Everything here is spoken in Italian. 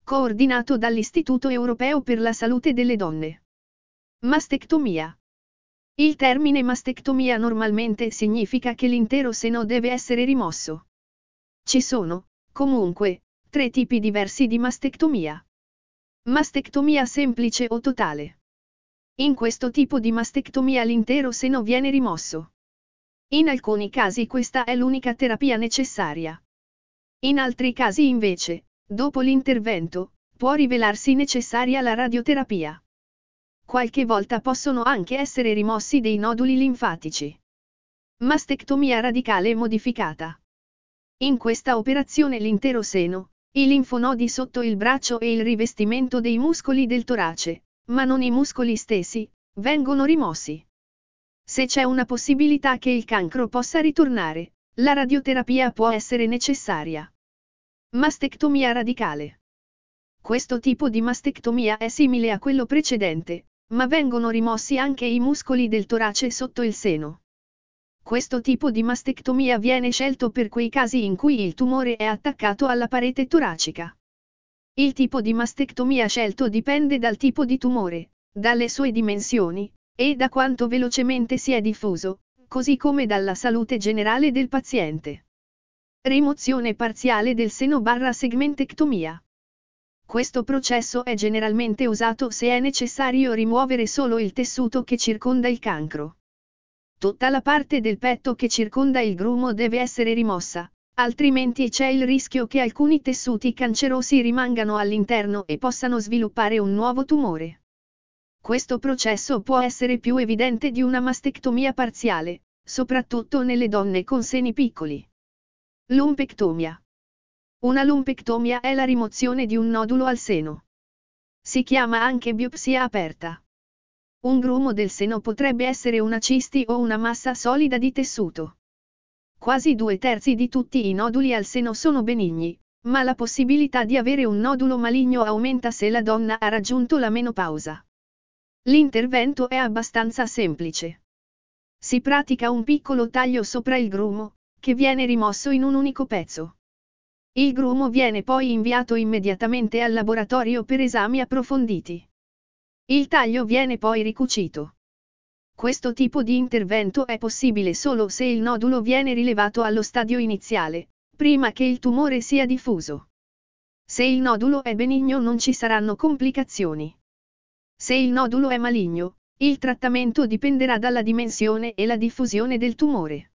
coordinato dall'Istituto Europeo per la Salute delle Donne. Mastectomia. Il termine mastectomia normalmente significa che l'intero seno deve essere rimosso. Ci sono, comunque, 3 tipi diversi di mastectomia. Mastectomia semplice o totale. In questo tipo di mastectomia l'intero seno viene rimosso. In alcuni casi questa è l'unica terapia necessaria. In altri casi invece, dopo l'intervento, può rivelarsi necessaria la radioterapia. Qualche volta possono anche essere rimossi dei noduli linfatici. Mastectomia radicale modificata. In questa operazione l'intero seno, i linfonodi sotto il braccio e il rivestimento dei muscoli del torace, ma non i muscoli stessi, vengono rimossi. Se c'è una possibilità che il cancro possa ritornare, la radioterapia può essere necessaria. Mastectomia radicale. Questo tipo di mastectomia è simile a quello precedente, ma vengono rimossi anche i muscoli del torace sotto il seno. Questo tipo di mastectomia viene scelto per quei casi in cui il tumore è attaccato alla parete toracica. Il tipo di mastectomia scelto dipende dal tipo di tumore, dalle sue dimensioni, e da quanto velocemente si è diffuso, così come dalla salute generale del paziente. Rimozione parziale del seno/segmentectomia. Questo processo è generalmente usato se è necessario rimuovere solo il tessuto che circonda il cancro. Tutta la parte del petto che circonda il grumo deve essere rimossa, altrimenti c'è il rischio che alcuni tessuti cancerosi rimangano all'interno e possano sviluppare un nuovo tumore. Questo processo può essere più evidente di una mastectomia parziale, soprattutto nelle donne con seni piccoli. Lumpectomia. Una lumpectomia è la rimozione di un nodulo al seno. Si chiama anche biopsia aperta. Un grumo del seno potrebbe essere una cisti o una massa solida di tessuto. Quasi 2/3 di tutti i noduli al seno sono benigni, ma la possibilità di avere un nodulo maligno aumenta se la donna ha raggiunto la menopausa. L'intervento è abbastanza semplice. Si pratica un piccolo taglio sopra il grumo, che viene rimosso in un unico pezzo. Il grumo viene poi inviato immediatamente al laboratorio per esami approfonditi. Il taglio viene poi ricucito. Questo tipo di intervento è possibile solo se il nodulo viene rilevato allo stadio iniziale, prima che il tumore sia diffuso. Se il nodulo è benigno non ci saranno complicazioni. Se il nodulo è maligno, il trattamento dipenderà dalla dimensione e la diffusione del tumore.